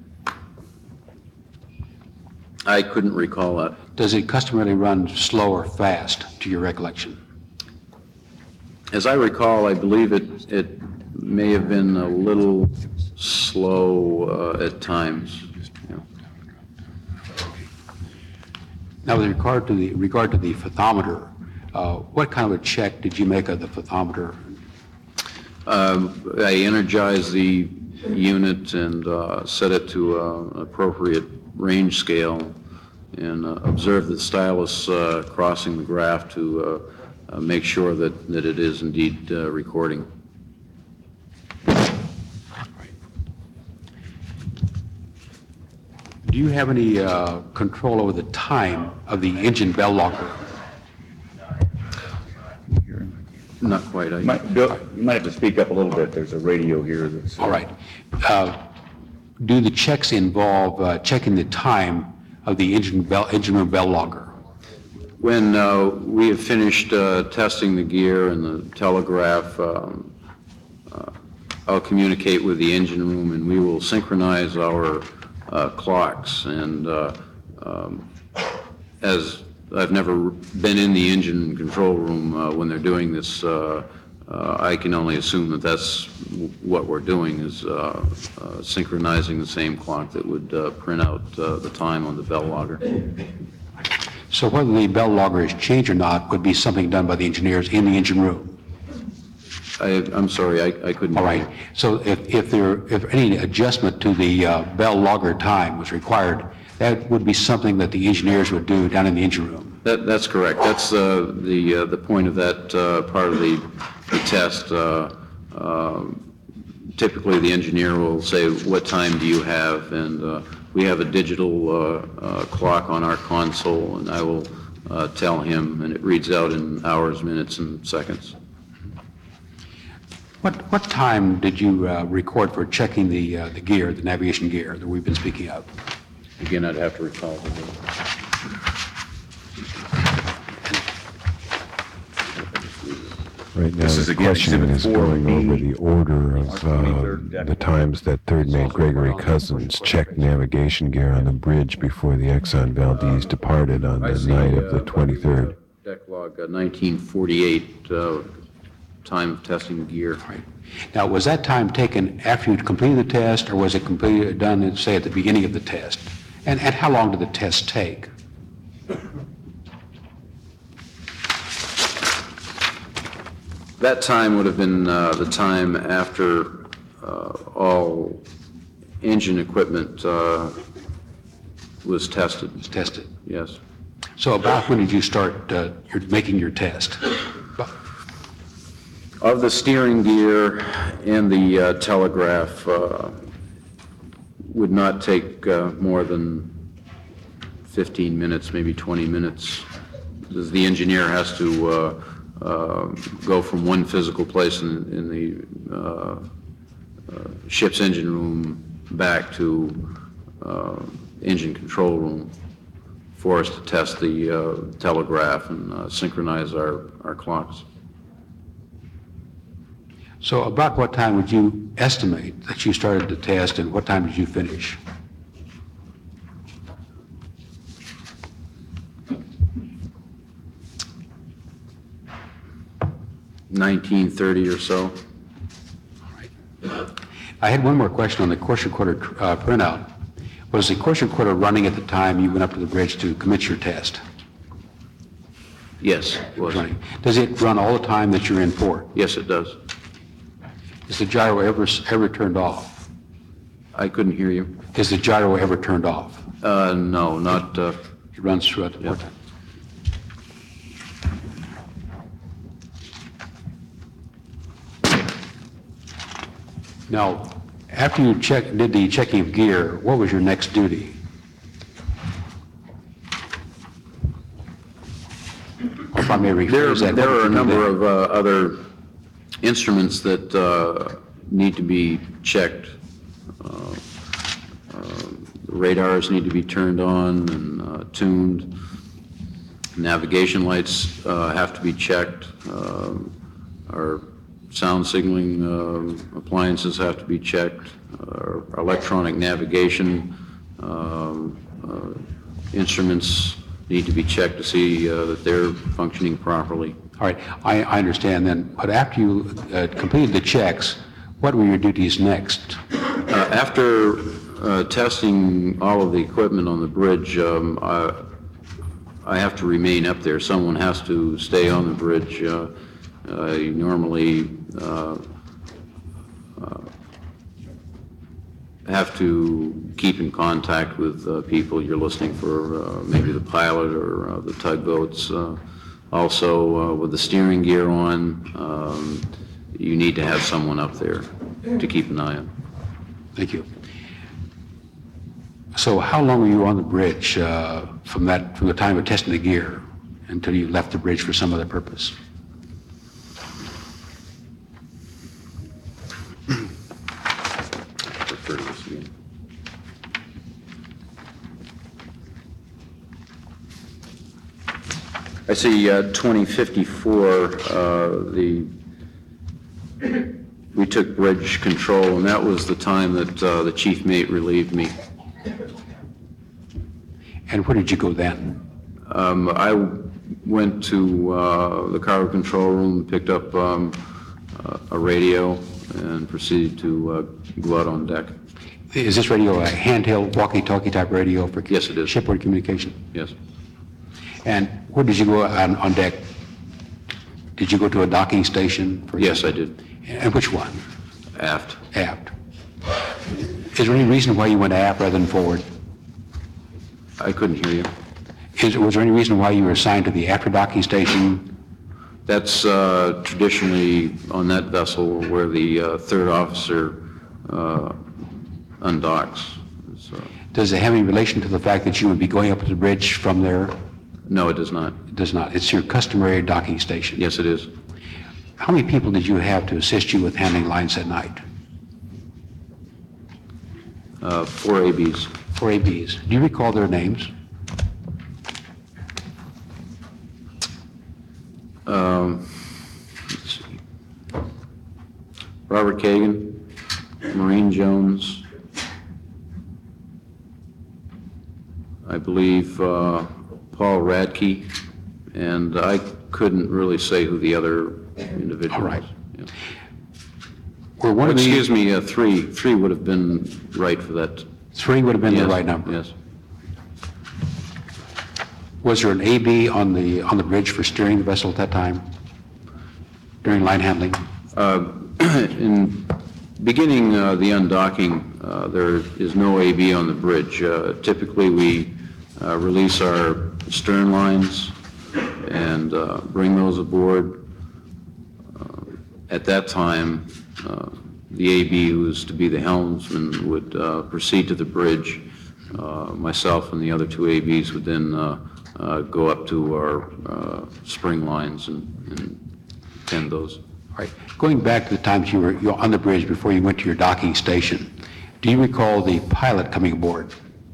I couldn't recall that. Does it customarily run slow or fast, to your recollection? As I recall, I believe it may have been a little slow at times. Yeah. Now, with regard to the fathometer, what kind of a check did you make of the fathometer? I energized the unit and set it to an appropriate range scale and observed the stylus crossing the graph to make sure that it is indeed recording. Do you have any control over the time of the engine bell locker? Not quite. Bill, you might have to speak up a little bit. There's a radio here that's... All right. Do the checks involve checking the time of the engine room bell locker? When we have finished testing the gear and the telegraph, I'll communicate with the engine room and we will synchronize our clocks. And as I've never been in the engine control room when they're doing this, I can only assume that that's what we're doing, is synchronizing the same clock that would print out the time on the bell logger. So whether the bell logger is changed or not would be something done by the engineers in the engine room? I'm sorry, I couldn't... All right. So if any adjustment to the bell logger time was required, that would be something that the engineers would do down in the engine room? That's correct. That's the point of that part of the test. Typically, the engineer will say, what time do you have? And we have a digital clock on our console, and I will tell him, and it reads out in hours, minutes, and seconds. What time did you record for checking the gear, the navigation gear that we've been speaking of? Again, I'd have to recall. Right now, the question is going over the order of the times that Third Mate Gregory Cousins checked navigation gear on the bridge before the Exxon Valdez departed on the night of the 23rd. Deck log 1948, time of testing gear. Right. Now, was that time taken after you'd completed the test, or was it completed done, say, at the beginning of the test? And how long did the test take? That time would have been the time after all engine equipment was tested. Was tested? Yes. So about when did you start making your test? Of the steering gear and the telegraph would not take more than 15 minutes, maybe 20 minutes, because the engineer has to go from one physical place in the ship's engine room back to engine control room for us to test the telegraph and synchronize our clocks. So about what time would you estimate that you started the test, and what time did you finish? $19:30 or so. All right. I had one more question on the course recorder printout. Was the course recorder running at the time you went up to the bridge to commit your test? Yes, it was. Running. Does it run all the time that you're in port? Yes, it does. Is the gyro ever turned off? I couldn't hear you. Is the gyro ever turned off? No, not... It runs throughout the port time. Now, after you did the checking of gear, what was your next duty? Or if I may rephrase that, There what are a did you do number then? of other instruments that need to be checked. Radars need to be turned on and tuned. Navigation lights have to be checked. Our sound signaling appliances have to be checked. Our electronic navigation instruments need to be checked to see that they're functioning properly. All right, I understand then, but after you completed the checks, what were your duties next? After testing all of the equipment on the bridge, I have to remain up there. Someone has to stay on the bridge. You normally have to keep in contact with people. You're listening for maybe the pilot or the tugboats. Also, with the steering gear on, you need to have someone up there to keep an eye on. Thank you. So how long were you on the bridge from the time of testing the gear until you left the bridge for some other purpose? Refer to this again. I see 2054, we took bridge control, and that was the time that the chief mate relieved me. And where did you go then? I went to the cargo control room, picked up a radio, and proceeded to go out on deck. Is this radio a handheld walkie-talkie type radio for Yes, it is. shipboard communication? Yes. And where did you go on deck? Did you go to a docking station? Yes, I did. And which one? Aft. Aft. Is there any reason why you went aft rather than forward? I couldn't hear you. Was there any reason why you were assigned to the after docking station? That's traditionally on that vessel where the third officer undocks. So, Does it have any relation to the fact that you would be going up to the bridge from there? no, it does not. It does not. It's your customary docking station. Yes, it is. How many people did you have to assist you with handling lines at night? 4 ABs. 4 ABs. Do you recall their names? Let's see. Robert Kagan, Maureen Jones, I believe Paul Radke, and I couldn't really say who the other individual All right. was. Yeah. Were one of these- Excuse me, three. Three would have been right for that. 3 would have been the Yes, right number. Yes. Was there an AB on the bridge for steering the vessel at that time during line handling? In beginning the undocking, there is no AB on the bridge. Typically, we release our stern lines and bring those aboard. At that time, the AB, who was to be the helmsman, would proceed to the bridge. Myself and the other 2 ABs would then go up to our spring lines and tend those. All right. Going back to the times you were on the bridge before you went to your docking station, do you recall the pilot coming aboard?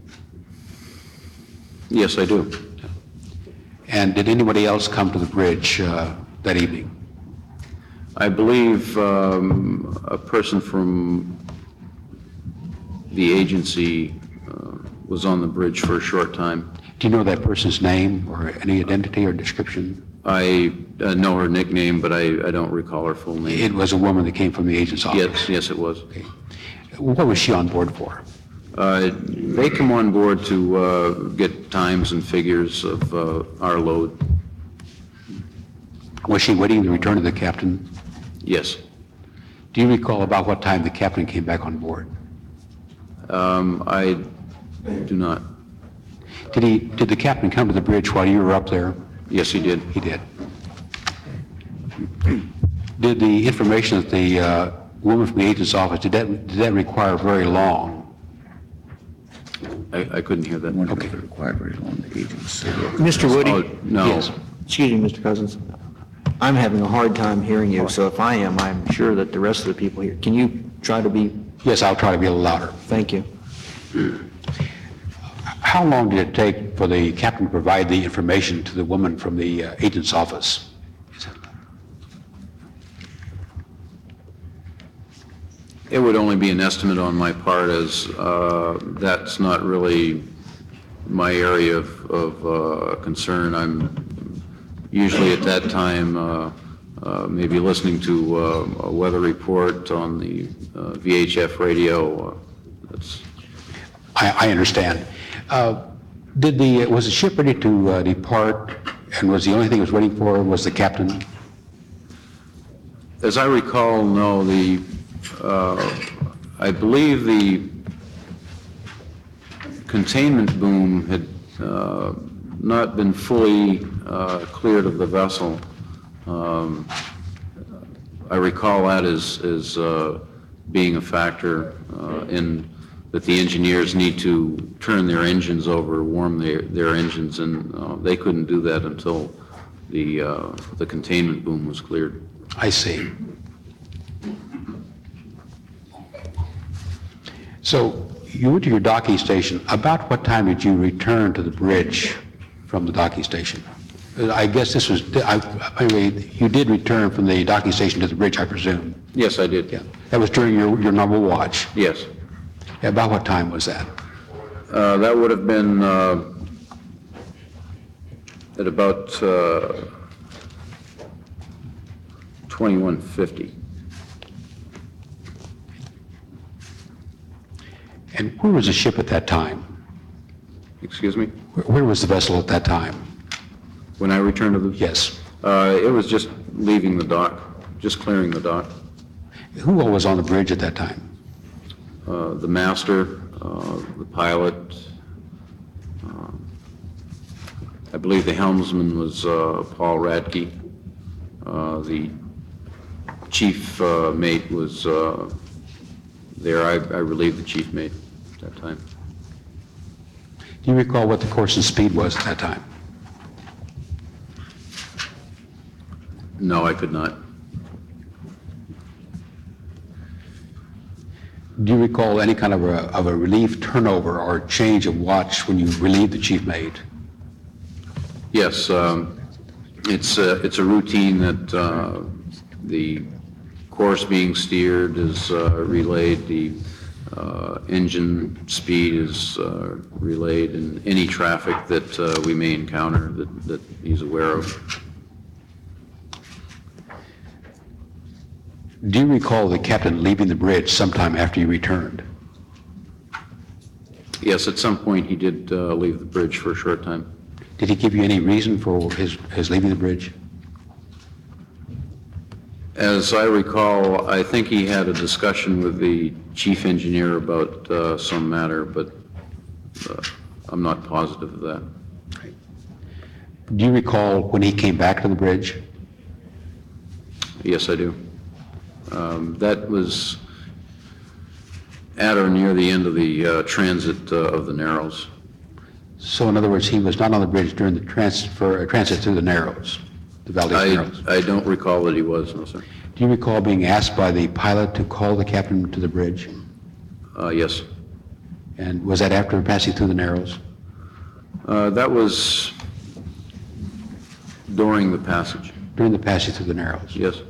Yes, I do. And did anybody else come to the bridge that evening? I believe a person from the agency was on the bridge for a short time. Do you know that person's name or any identity or description? I know her nickname, but I don't recall her full name. It was a woman that came from the agent's office? Yes, it was. Okay. What was she on board for? They come on board to get times and figures of our load. Was she waiting the return of the captain? Yes. Do you recall about what time the captain came back on board? I do not. Did the captain come to the bridge while you were up there? Yes, he did. He did. Did the information that the woman from the agent's office, did that require very long? I couldn't hear that. Okay. Require very long agents. Mr. Woody? Oh, no. Yes. Excuse me, Mr. Cousins. I'm having a hard time hearing you, so if I am, I'm sure that the rest of the people here, can you try to be, Yes, I'll try to be a little louder. thank you. How long did it take for the captain to provide the information to the woman from the agent's office? It would only be an estimate on my part, as that's not really my area of concern. I'm usually at that time maybe listening to a weather report on the VHF radio. I understand. Was the ship ready to depart, and was the only thing it was waiting for was the captain? As I recall, no, I believe the containment boom had not been fully cleared of the vessel. I recall that as being a factor in that the engineers need to turn their engines over, warm their engines, and they couldn't do that until the containment boom was cleared. I see. So you went to your docking station. About what time did you return to the bridge from the docking station? I guess this was, you did return from the docking station to the bridge, I presume. Yes, I did. Yeah. That was during your normal watch? Yes. Yeah, about what time was that? That would have been at about 21:50. And where was the ship at that time? Excuse me? Where was the vessel at that time? When I returned to the... Yes. It was just leaving the dock, just clearing the dock. Who all was on the bridge at that time? The master, the pilot. I believe the helmsman was Paul Radke. The chief mate was there. I relieved the chief mate at that time. Do you recall what the course and speed was at that time? No, I could not. Do you recall any kind of a relief turnover or change of watch when you relieved the chief mate? Yes, it's a routine that the course being steered is relayed, the engine speed is relayed, and any traffic that we may encounter that he's aware of. Do you recall the captain leaving the bridge sometime after you returned? Yes, at some point he did leave the bridge for a short time. Did he give you any reason for his leaving the bridge? As I recall, I think he had a discussion with the chief engineer about some matter, but I'm not positive of that. Do you recall when he came back to the bridge? Yes, I do. That was at or near the end of the transit of the Narrows. So in other words, he was not on the bridge during the transit through the Narrows, the Valdez Narrows? I don't recall that he was, no, sir. Do you recall being asked by the pilot to call the captain to the bridge? Yes. And was that after passing through the Narrows? That was during the passage. During the passage through the Narrows? Yes.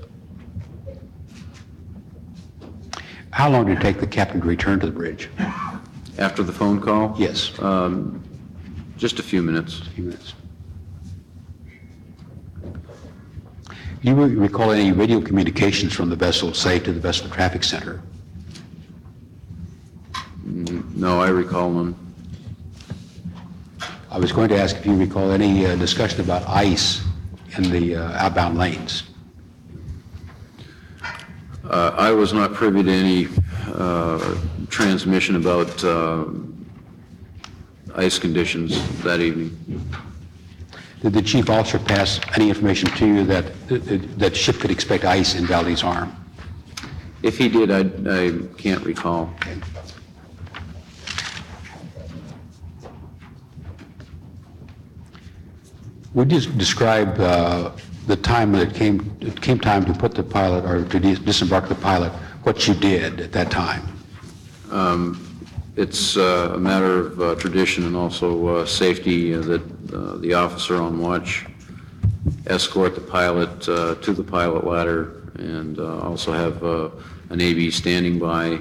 How long did it take the captain to return to the bridge? After the phone call? Yes. Just a few minutes. A few minutes. Do you recall any radio communications from the vessel, say, to the vessel traffic center? No, I recall none. I was going to ask if you recall any discussion about ice in the outbound lanes. I was not privy to any transmission about ice conditions that evening. Did the chief officer pass any information to you that that ship could expect ice in Valdez Arm? If he did, I can't recall. Okay. Would you describe the time that it came time to put the pilot or to disembark the pilot, what you did at that time? It's a matter of tradition and also safety that the officer on watch escort the pilot to the pilot ladder and also have an AV standing by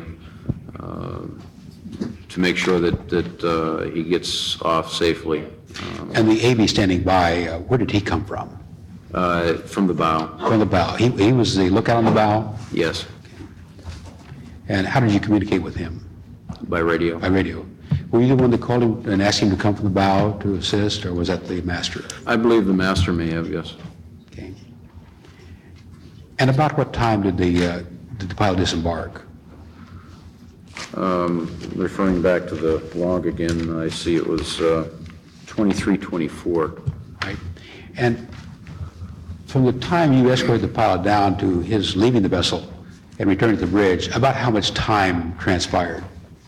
to make sure that he gets off safely. And the AV standing by, where did he come from? From the bow. From the bow. He was the lookout on the bow? Yes. And how did you communicate with him? By radio. By radio. Were you the one that called him and asked him to come from the bow to assist, or was that the master? I believe the master may have, yes. Okay. And about what time did the pilot disembark? Referring back to the log again, I see it was 23:24. Right. And from the time you escorted the pilot down to his leaving the vessel and returning to the bridge, about how much time transpired?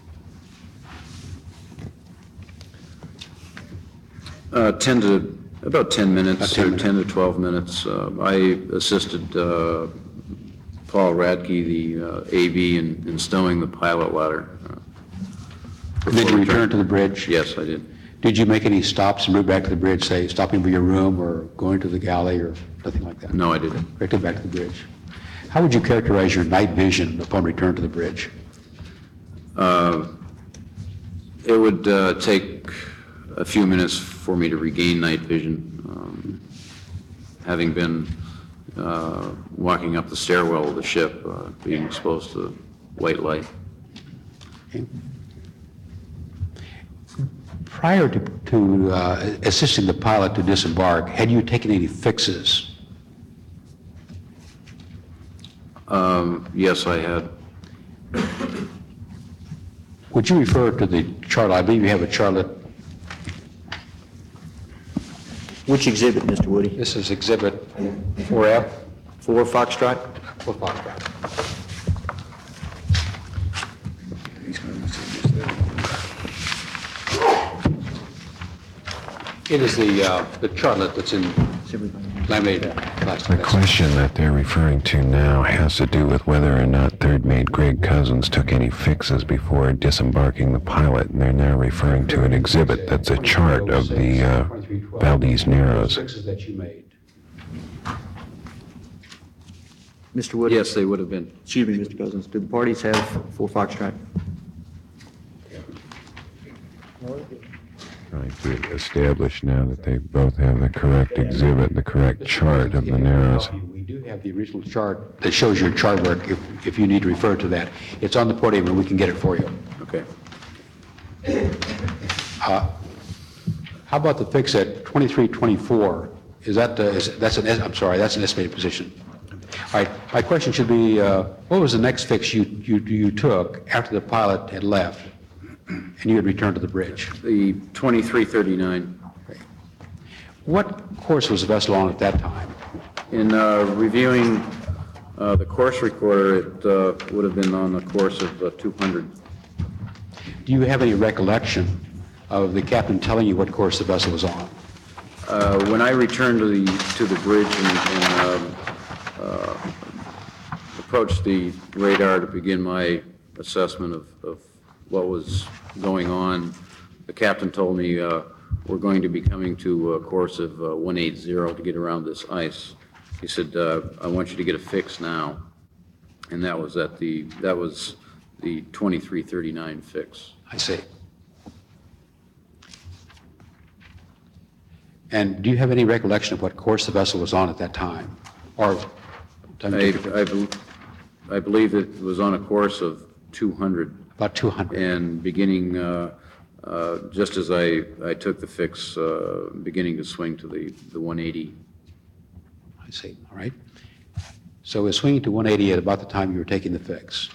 About 10 minutes, About 10 or 10 to 12 minutes. I assisted Paul Radke, the AV, in stowing the pilot ladder. Did you return to the bridge? Yes, I did. Did you make any stops and move back to the bridge, say stopping for your room or going to the galley or nothing like that? No, I didn't. Directly back to the bridge. How would you characterize your night vision upon return to the bridge? It would take a few minutes for me to regain night vision, having been walking up the stairwell of the ship, being exposed to white light. Okay. Prior to assisting the pilot to disembark, had you taken any fixes? Yes, I had. Would you refer to the chart? I believe you have a chartlet. Which exhibit, Mr. Woody? This is exhibit 4F. 4 Foxtrot? 4 Foxtrot. It is the chartlet that's in laminated plastic. The question that they're referring to now has to do with whether or not third mate Greg Cousins took any fixes before disembarking the pilot, and they're now referring to an exhibit that's a chart of the Valdez Narrows. Fixes that you made. Mr. Woody? Yes, they would have been. Excuse me, Mr. Cousins. Do the parties have 4 Foxtrot? Trying to establish now that they both have the correct exhibit, the correct chart of the Narrows. We do have the original chart that shows your chart work if you need to refer to that. It's on the podium and we can get it for you. Okay. How about the fix at 2324? That's an estimated position. All right, my question should be, what was the next fix you took after the pilot had left and you had returned to the bridge? The 2339. Okay. What course was the vessel on at that time? In reviewing the course recorder, it would have been on a course of 200. Do you have any recollection of the captain telling you what course the vessel was on? When I returned to the bridge and approached the radar to begin my assessment of what was going on, the captain told me we're going to be coming to a course of 180 to get around this ice. He said, I want you to get a fix now. And that was the 2339 fix. I see. And do you have any recollection of what course the vessel was on at that time? Or I believe it was on a course of 200. About 200. And beginning, just as I took the fix, beginning to swing to the 180. I see, all right. So we're swinging to 180 at about the time you were taking the fix.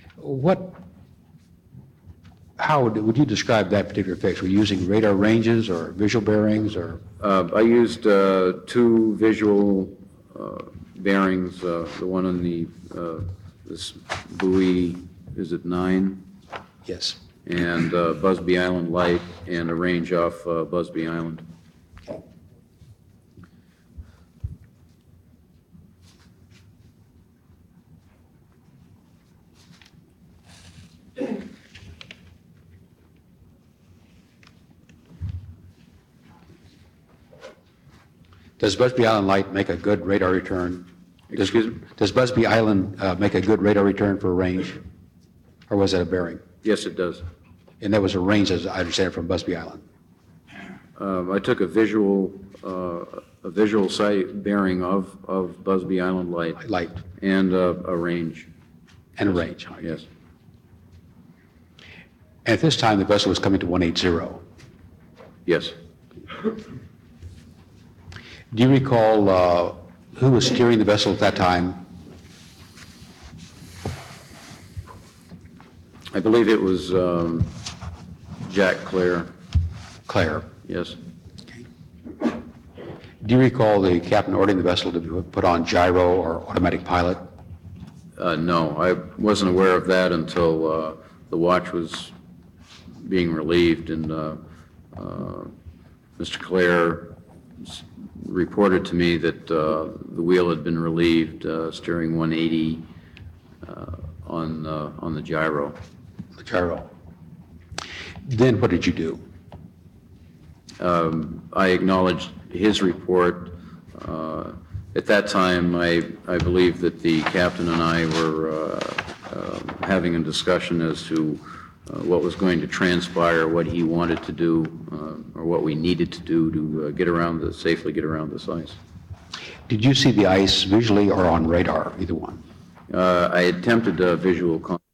How would you describe that particular fix? Were you using radar ranges or visual bearings or? I used 2 visual bearings, the one on the This buoy, is it 9? Yes. And Busby Island Light and a range off Busby Island. Does Busby Island Light make a good radar return? Excuse me? Does Busby Island make a good radar return for a range? Or was that a bearing? Yes, it does. And that was a range, as I understand it, from Busby Island. I took a visual sight bearing of Busby Island Light. And a range. And a range. Yes. And at this time, the vessel was coming to 180. Yes. Do you recall who was steering the vessel at that time? I believe it was Jack Clare. Clare. Yes. Do you recall the captain ordering the vessel to be put on gyro or automatic pilot? No, I wasn't aware of that until the watch was being relieved, and Mr. Clare reported to me that the wheel had been relieved, steering 180 on the gyro. The gyro. Then what did you do? I acknowledged his report. At that time, I believe that the captain and I were having a discussion as to what was going to transpire, what he wanted to do, or what we needed to do to safely get around this ice. Did you see the ice visually or on radar, either one? I attempted a visual